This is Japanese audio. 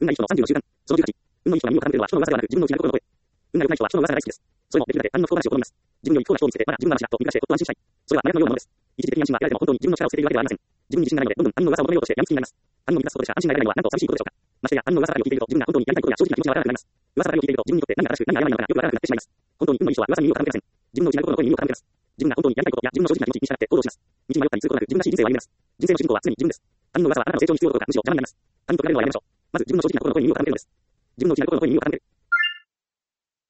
運がいい人の30の習慣。その18。運のいい人が耳を傾けるのは人の噂ではなく自分の内なる心の声。運が良くない人は人の噂が大好きです。それもできるだけ他人の不幸話を好みます。自分より不幸な人を見つけて、まだ自分話だと見下してほっと安心したい。それは麻薬のようなものです。一時的に安心は得られても本当に自分の力を捨てているわけではありません。自分に自信がないので、どんどん他人の噂を求めようとして病みつきになります。他人の満たすことでしか安心が得られないのはなんと寂しいことでしょうか。ましてや他人の噂ばかりを聞いていると自分が本当にやりたいことや正直な気持ちがわからなくなります。噂ばかりを聞いていると自分にとって何が正しく何が誤りなのかがよくわからなくなってしまいます。本当に運のいい人は噂に耳を傾けません。自分の内なる心の声に耳を傾けます。自分が本当にやりたいことや自分の正直な気持ちに従って行動します。道に迷ったりすることなく自分らしい人生を歩みます。人生の主人公は常に自分です。他人の噂はあなたの成長に必要どころかむしろ邪魔になります。他人と比べるのはやめましょう。まず自分の正直な心の声に耳を傾けるのです。自分の内なる心の声に耳を傾ける。